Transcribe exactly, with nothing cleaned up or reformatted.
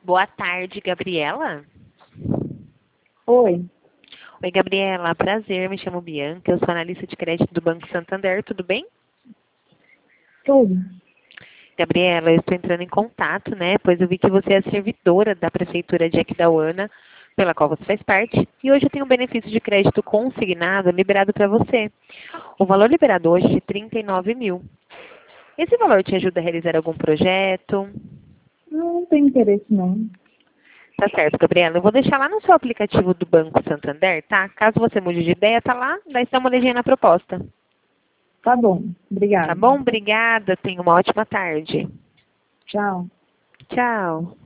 Boa tarde, Gabriela. Oi, Oi, Gabriela. Prazer, me chamo Bianca. Eu sou analista de crédito do Banco Santander. Tudo bem? tudo. Gabriela, eu estou entrando em contato, né? Pois eu vi que você é servidora da Prefeitura de Aquidauana, pela qual você faz parte. E hoje eu tenho um benefício de crédito consignado liberado para você. O valor liberado hoje é de trinta e nove mil. Esse valor te ajuda a realizar algum projeto? Não tem interesse, não. Tá certo, Gabriela. Eu vou deixar lá no seu aplicativo do Banco Santander, tá? Caso você mude de ideia, tá lá, daí você dá uma olhadinha na proposta. Tá bom, Tá obrigada. bom? Obrigada. Tenha uma ótima tarde. Tchau. Tchau.